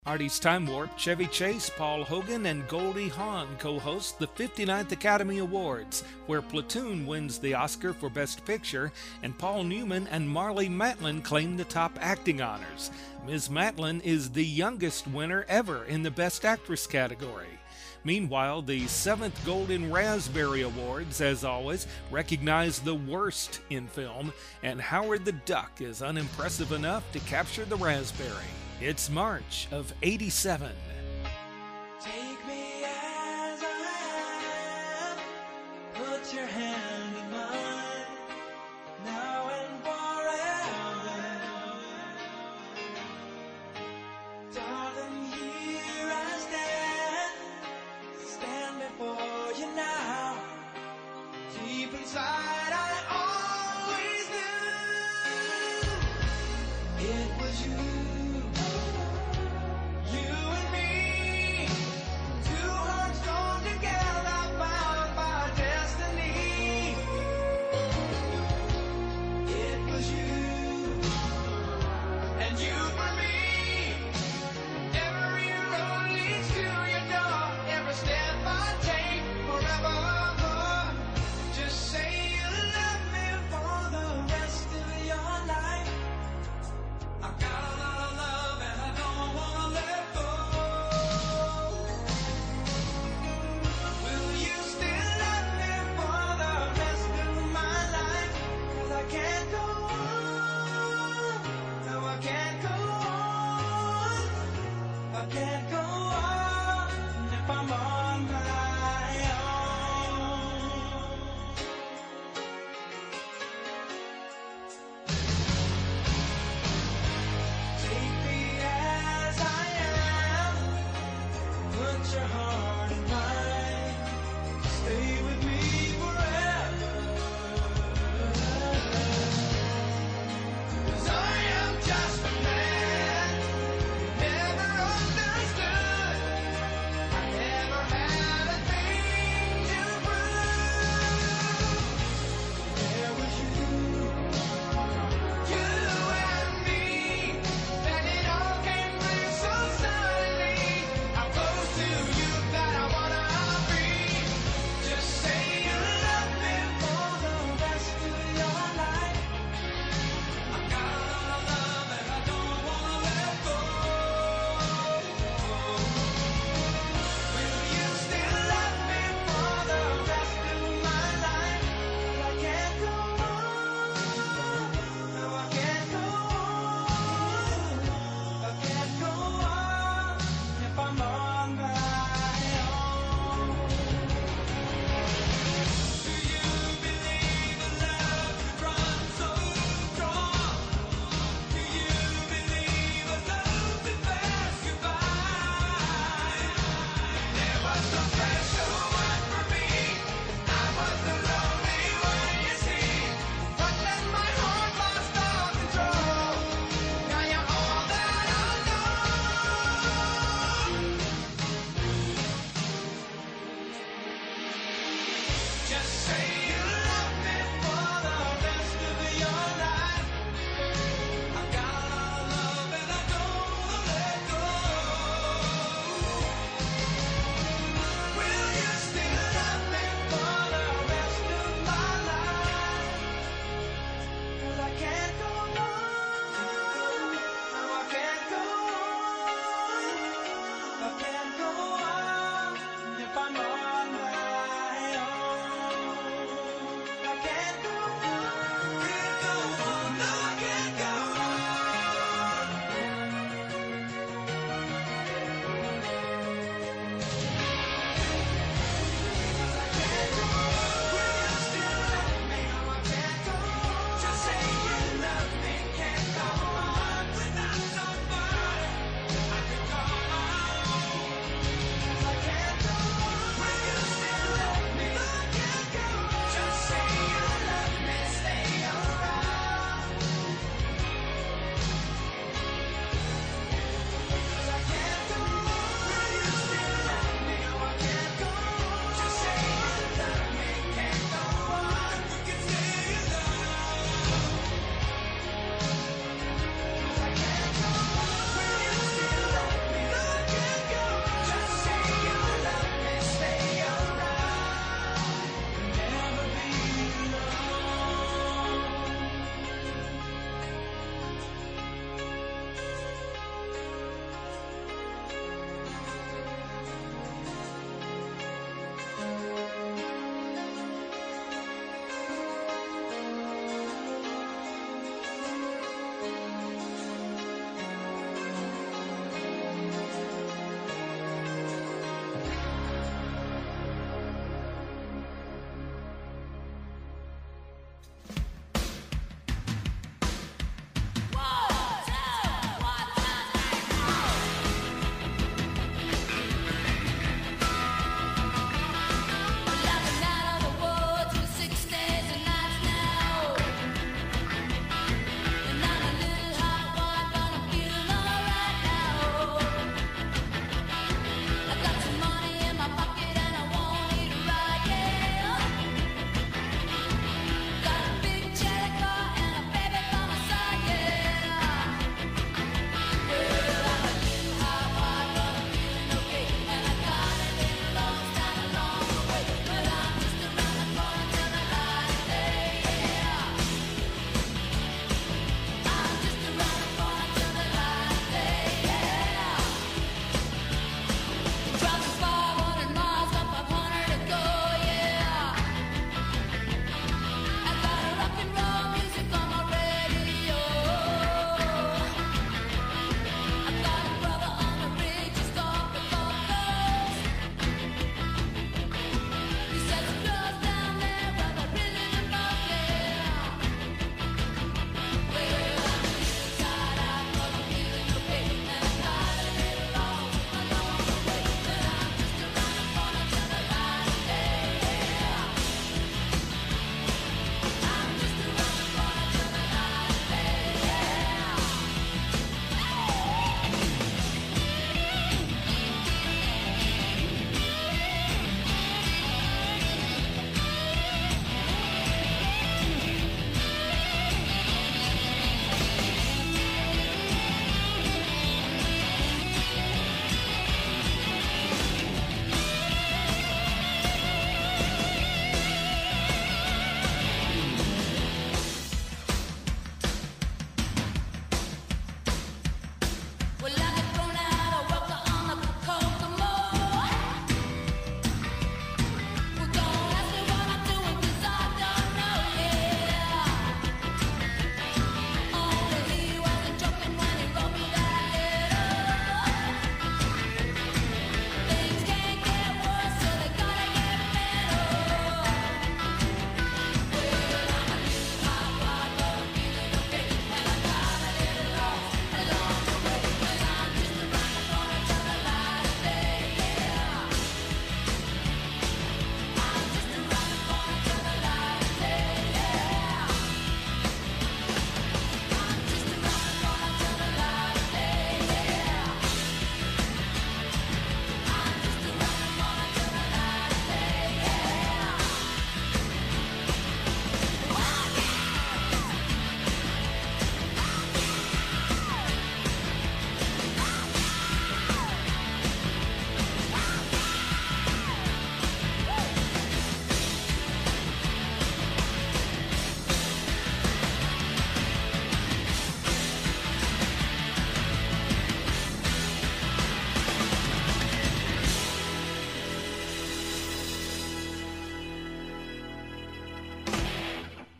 Artie's Time Warp, Chevy Chase, Paul Hogan, and Goldie Hawn co-host the 59th Academy Awards, where Platoon wins the Oscar for Best Picture, and Paul Newman and Marlee Matlin claim the top acting honors. Ms. Matlin is the youngest winner ever in the Best Actress category. Meanwhile, the 7th Golden Raspberry Awards, as always, recognize the worst in film, and Howard the Duck is unimpressive enough to capture the raspberry. It's March of '87. Take me as I am, put your hand in mine, now and forever. Darling, here I stand before you now. Deep inside I always knew it was you.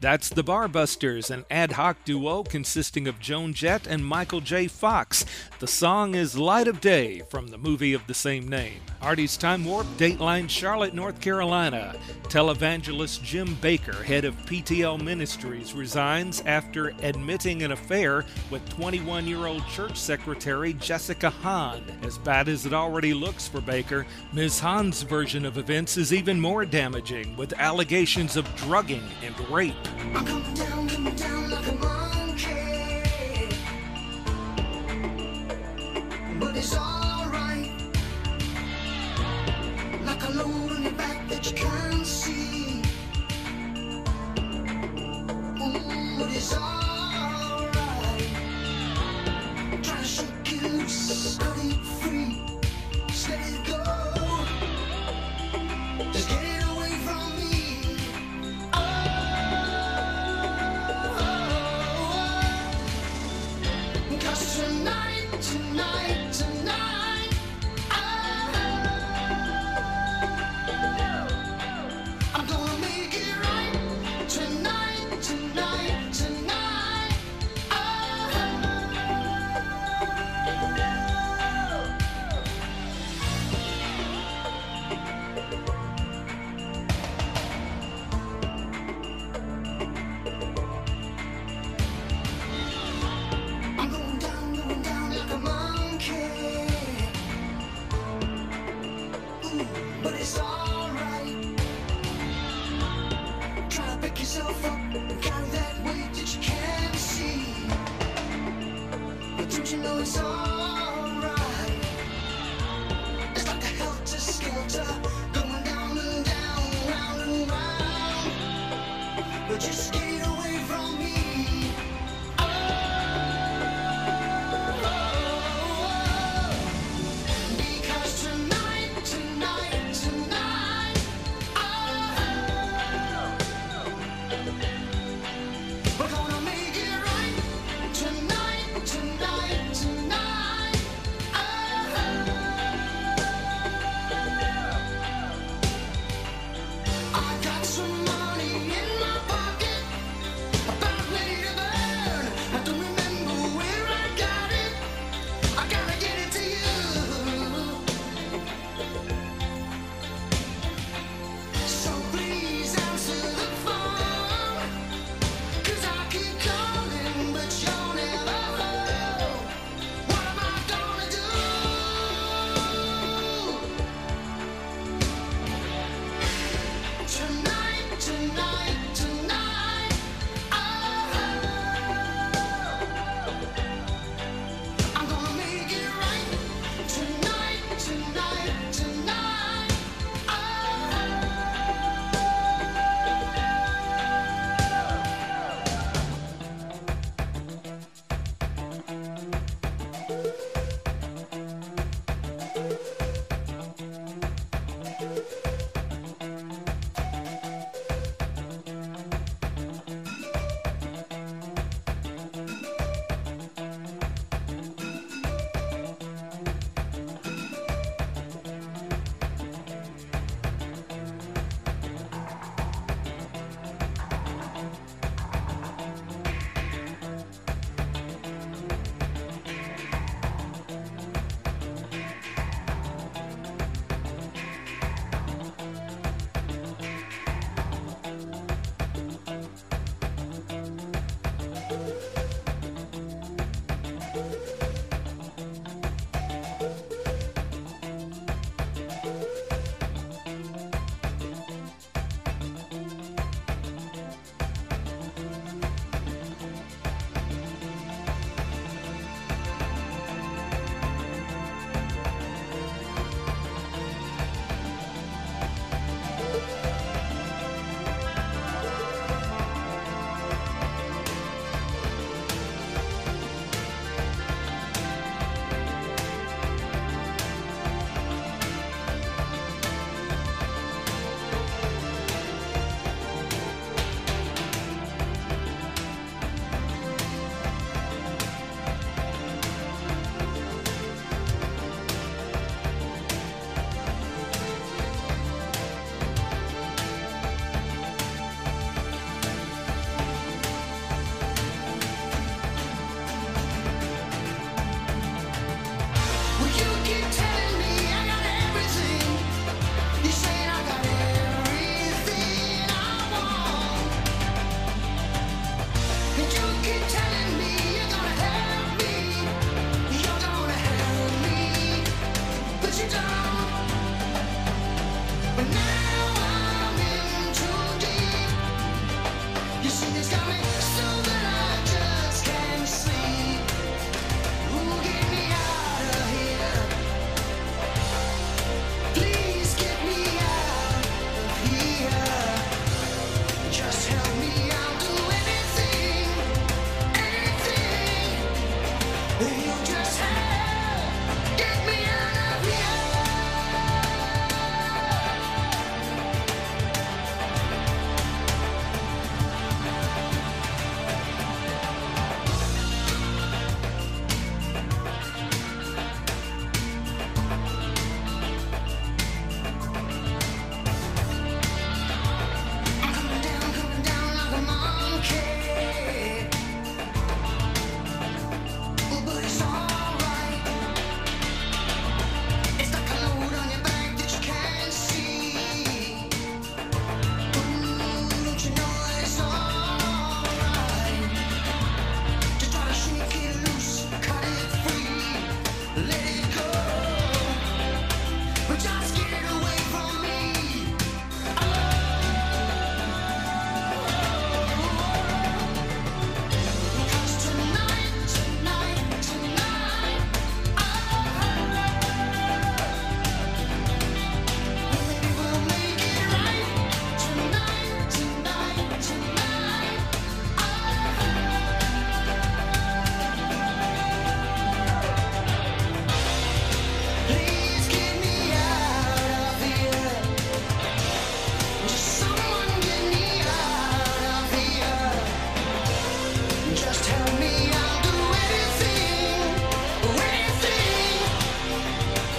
That's the Barbusters, an ad hoc duo consisting of Joan Jett and Michael J. Fox. The song is Light of Day from the movie of the same name. Artie's Time Warp, Dateline, Charlotte, North Carolina. Televangelist Jim Bakker, head of PTL Ministries, resigns after admitting an affair with 21-year-old church secretary Jessica Hahn. As bad as it already looks for Bakker, Ms. Hahn's version of events is even more damaging, with allegations of drugging and rape. I'm coming down like a monkey, but it's alright. Like a load on your back that you can't see. But it's alright. Try to shake it loose, cut it free, just let it go. Just get it away from me. Cause tonight, I'm gonna make it right. Tonight, I'm going down like a monkey. But it's alright. Try to pick yourself up and carry that weight that you can't see. But don't you know it's alright? It's like a helter-skelter, going down and down, round and round. But just get away from me. Because tonight,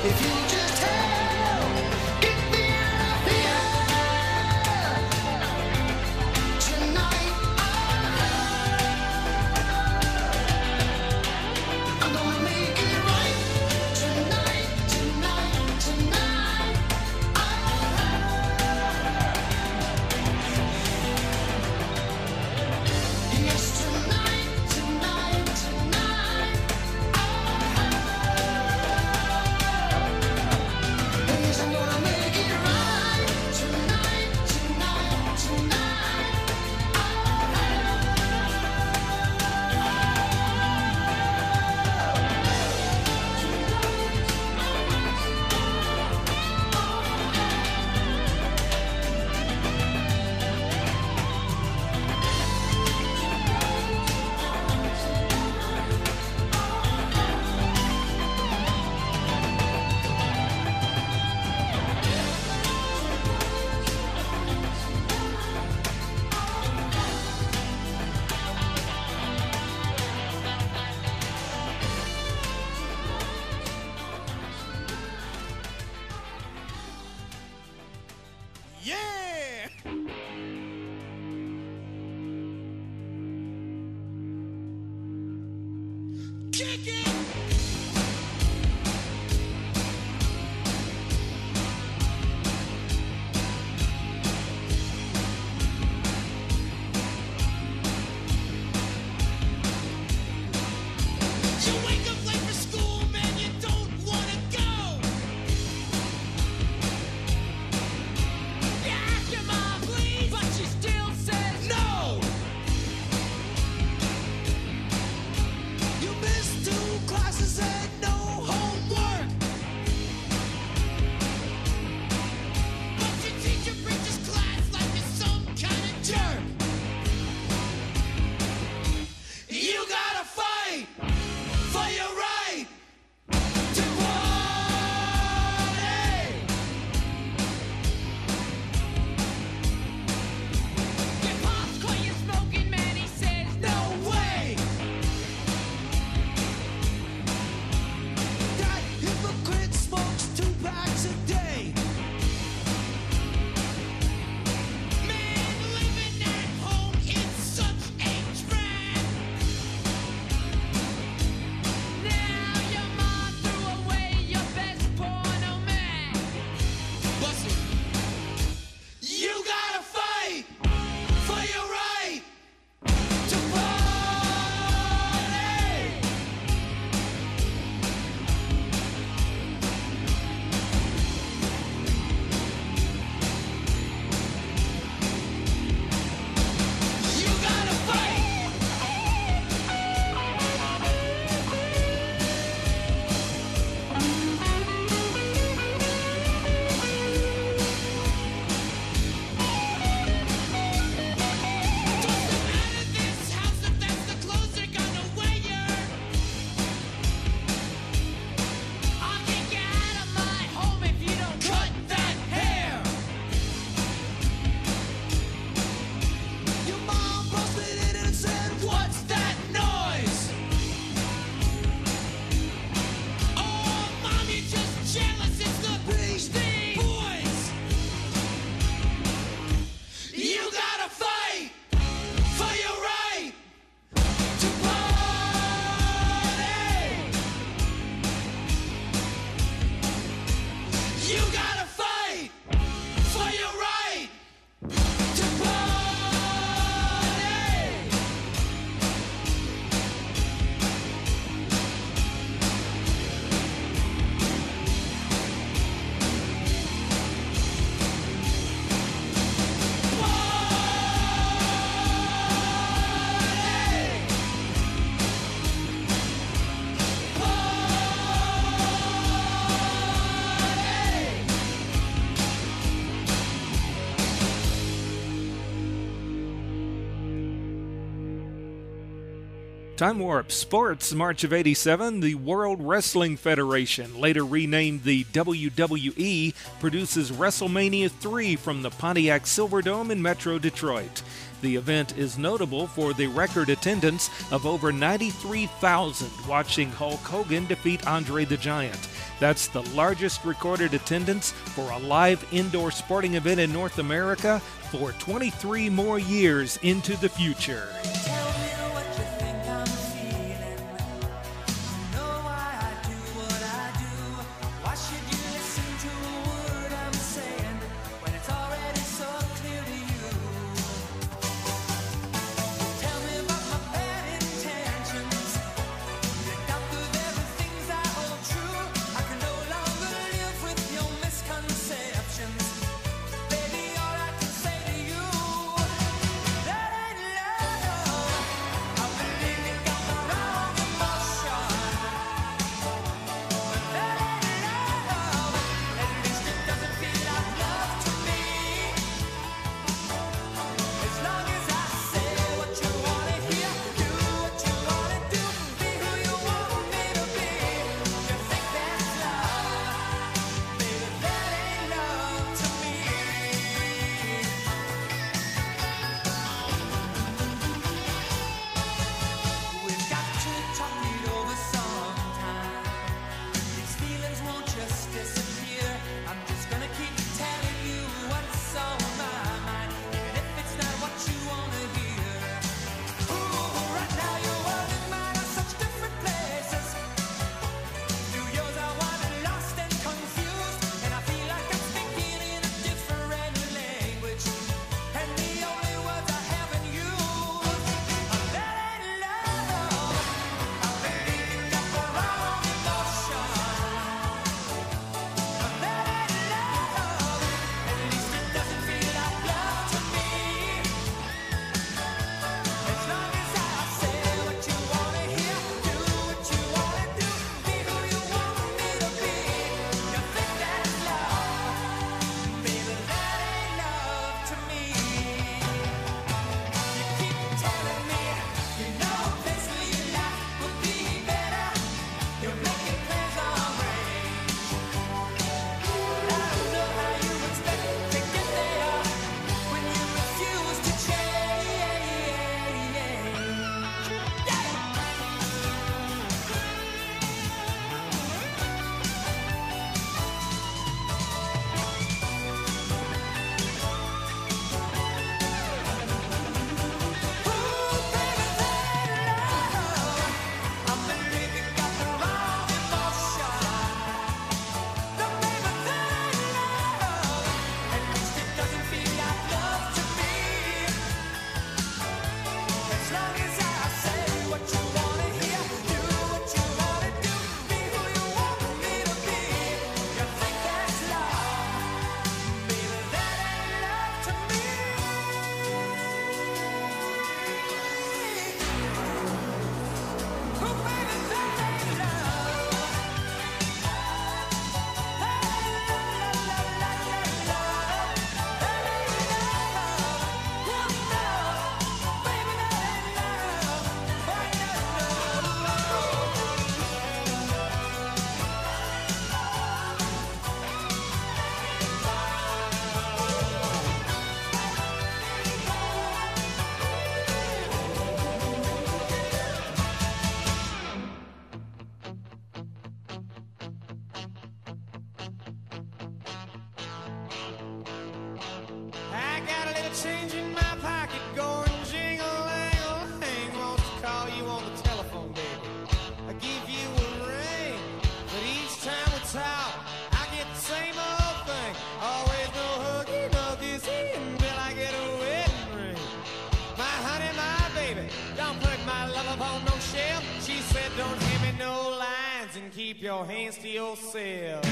If you just help, get me out of here tonight. I'm gonna make it right tonight, tonight, tonight. Yes, tonight, tonight, tonight. Yes, I'm gonna make it right tonight, tonight, tonight. Yeah! Kick it! You wake up late for school, man, you don't wanna go. You ask your mom, please, but she still says no. You missed 2 classes and no homework. But your teacher preaches class like you're some kind of jerk. You gotta fight for your right to party. Your pops caught you smoking, man, he says no way. That hypocrite smokes 2 packs a day. Man, living at home is such a drag. Now your mom threw away your best porno mag. Bust it. You gotta fight for your right to party. You gotta fight. Toss them out of this house if that's the clothes they're gonna wear. I'll kick you out of my home if you don't cut that hair. Your mom busted in and said, "What's that noise?" Oh, mom, you're just jealous. It's the Beastie Boys. You gotta fight for your right to party. You gotta fight for your right to party. Time Warp Sports, March of '87, the World Wrestling Federation, later renamed the WWE, produces WrestleMania 3 from the Pontiac Silverdome in Metro Detroit. The event is notable for the record attendance of over 93,000 watching Hulk Hogan defeat Andre the Giant. That's the largest recorded attendance for a live indoor sporting event in North America for 23 more years into the future. Tell me what you think I'm feeling. You know why I do what I do. Why should you listen to a word I'm saying when it's already so clear to you? Tell me about my bad intentions. The doubt of everything's I hold true. I can no longer live with your misconceptions. Baby, all I can say to you, that ain't love. I believe you got the wrong emotion. But that ain't love. At least it doesn't feel like love to me. As long as I say what you wanna hear, do what you wanna do, be who you want me to be. You think that's love? Baby, that ain't love to me. We've got to talk it over sometime. These feelings won't just disappear. I'm just gonna keep telling you what's on my mind, even if it's not what you wanna hear. Ooh, right now your world and mine are such different places. Through yours I wandered lost and confused, and I feel like I'm speaking in a different language. And the only words I haven't used are that ain't love. I believe you got the wrong emotion. But that ain't love. At least it doesn't feel like love to me. As long as I say what you wanna hear, do what you wanna do, be who you want me to be. You think that's love? Baby, that ain't love to me. You keep telling me you know a place where your life would be better. You're making plans on range. I don't know how you expect to get there when you refuse to change. I got a little change in my pocket going jingle-lang-a-lang. Want to call you on the telephone, baby. I give you a ring, but each time we talk, I get the same old thing. Always no huggy, no kissy until I get a wedding ring. My honey, my baby, don't put my love upon no shelf. She said, don't hand me no lines and keep your hands to yourself.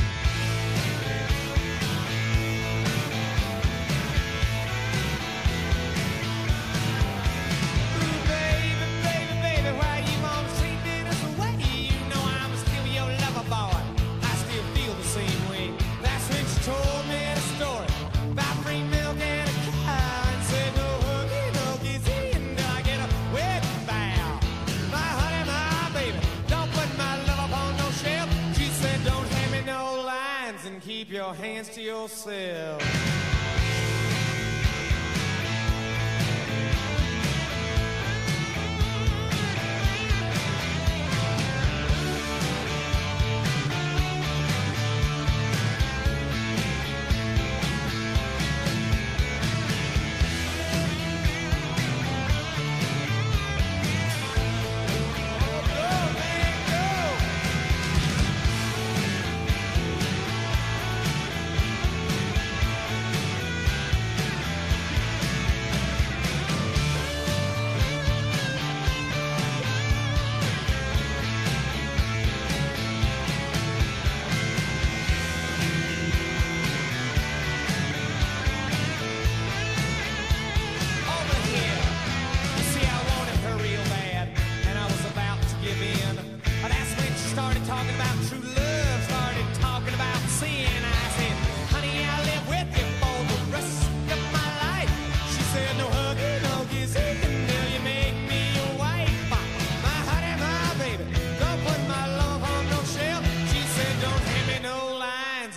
Keep your hands to yourself.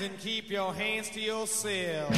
hands and keep your hands to yourself.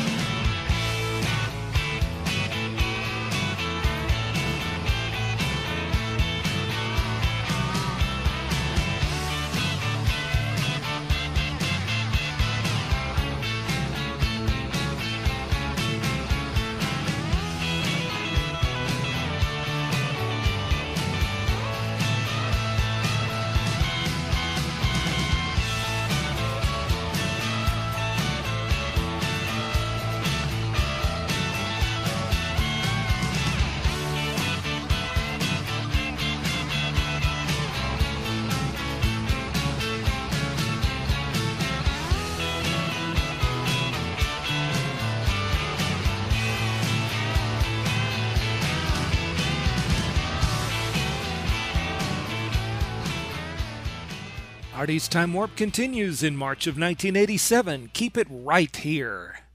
Artie's Time Warp continues in March of 1987. Keep it right here.